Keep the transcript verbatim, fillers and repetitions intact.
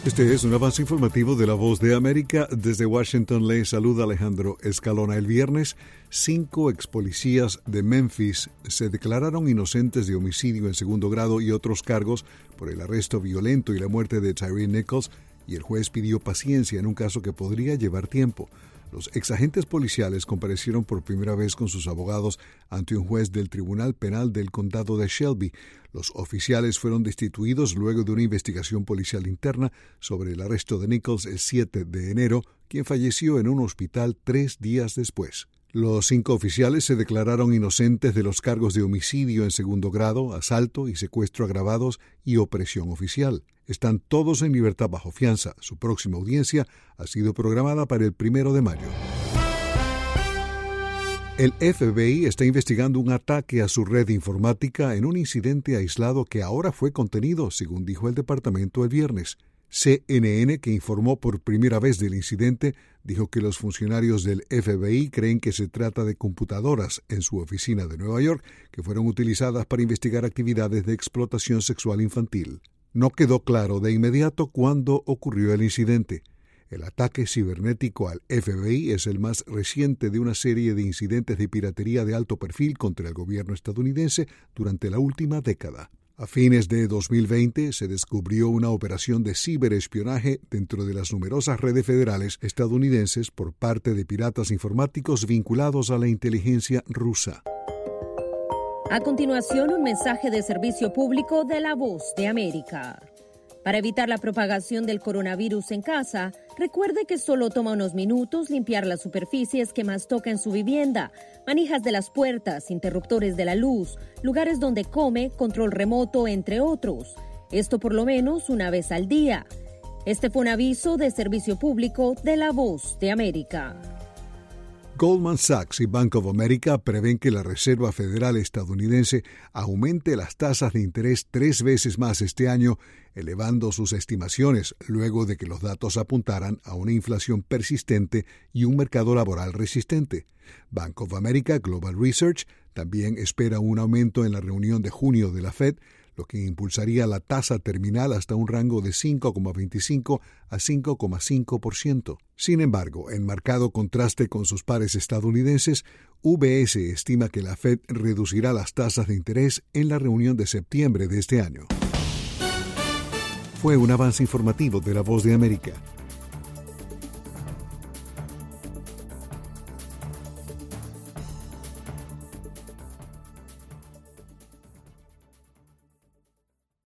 Este es un avance informativo de La Voz de América. Desde Washington le saluda Alejandro Escalona. El viernes, cinco expolicías de Memphis se declararon inocentes de homicidio en segundo grado y otros cargos por el arresto violento y la muerte de Tyre Nichols, y el juez pidió paciencia en un caso que podría llevar tiempo. Los exagentes policiales comparecieron por primera vez con sus abogados ante un juez del Tribunal Penal del Condado de Shelby. Los oficiales fueron destituidos luego de una investigación policial interna sobre el arresto de Nichols el siete de enero, quien falleció en un hospital tres días después. Los cinco oficiales se declararon inocentes de los cargos de homicidio en segundo grado, asalto y secuestro agravados y opresión oficial. Están todos en libertad bajo fianza. Su próxima audiencia ha sido programada para el primero de mayo. El F B I está investigando un ataque a su red informática en un incidente aislado que ahora fue contenido, según dijo el departamento el viernes. C N N, que informó por primera vez del incidente, dijo que los funcionarios del F B I creen que se trata de computadoras en su oficina de Nueva York que fueron utilizadas para investigar actividades de explotación sexual infantil. No quedó claro de inmediato cuándo ocurrió el incidente. El ataque cibernético al F B I es el más reciente de una serie de incidentes de piratería de alto perfil contra el gobierno estadounidense durante la última década. A fines de dos mil veinte se descubrió una operación de ciberespionaje dentro de las numerosas redes federales estadounidenses por parte de piratas informáticos vinculados a la inteligencia rusa. A continuación, un mensaje de servicio público de La Voz de América. Para evitar la propagación del coronavirus en casa, recuerde que solo toma unos minutos limpiar las superficies que más toca en su vivienda, manijas de las puertas, interruptores de la luz, lugares donde come, control remoto, entre otros. Esto por lo menos una vez al día. Este fue un aviso de servicio público de La Voz de América. Goldman Sachs y Bank of America prevén que la Reserva Federal estadounidense aumente las tasas de interés tres veces más este año, elevando sus estimaciones luego de que los datos apuntaran a una inflación persistente y un mercado laboral resistente. Bank of America Global Research también espera un aumento en la reunión de junio de la Fed, lo que impulsaría la tasa terminal hasta un rango de cinco coma veinticinco a cinco coma cinco por ciento. Sin embargo, en marcado contraste con sus pares estadounidenses, U B S estima que la Fed reducirá las tasas de interés en la reunión de septiembre de este año. Fue un avance informativo de La Voz de América.